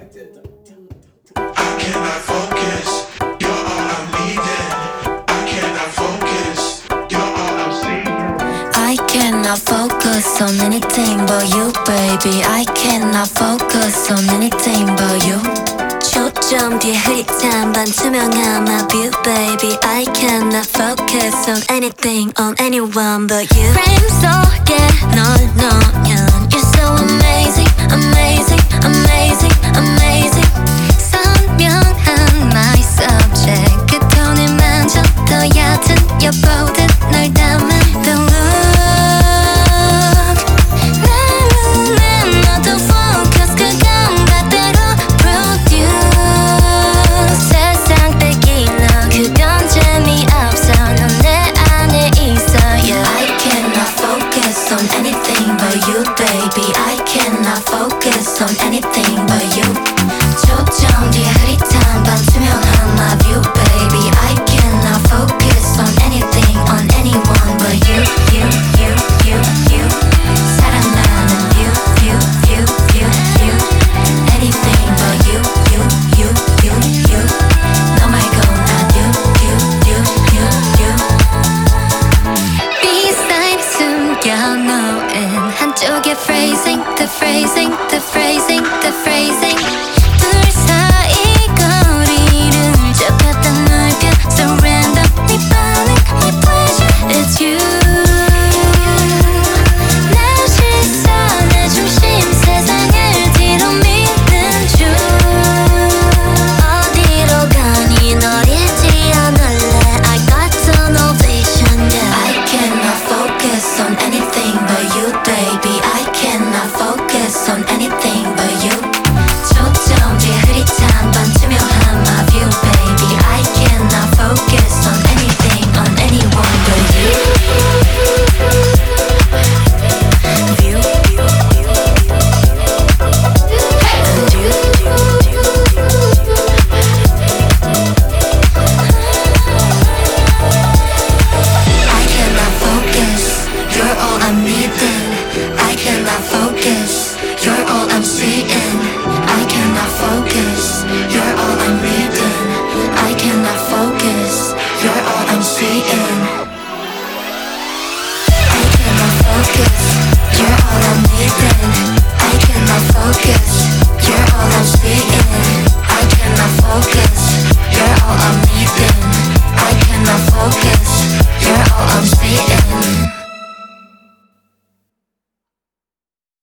I cannot focus. You're all I'm needing. I cannot focus. You're all I'm seeing. I cannot focus on anything but you, baby. I cannot focus on anything but you. 초점 뒤에 흐릿한 반투명한 my view, baby. I cannot focus on anything, on anyone but you. 프레임 속에 널 넣으면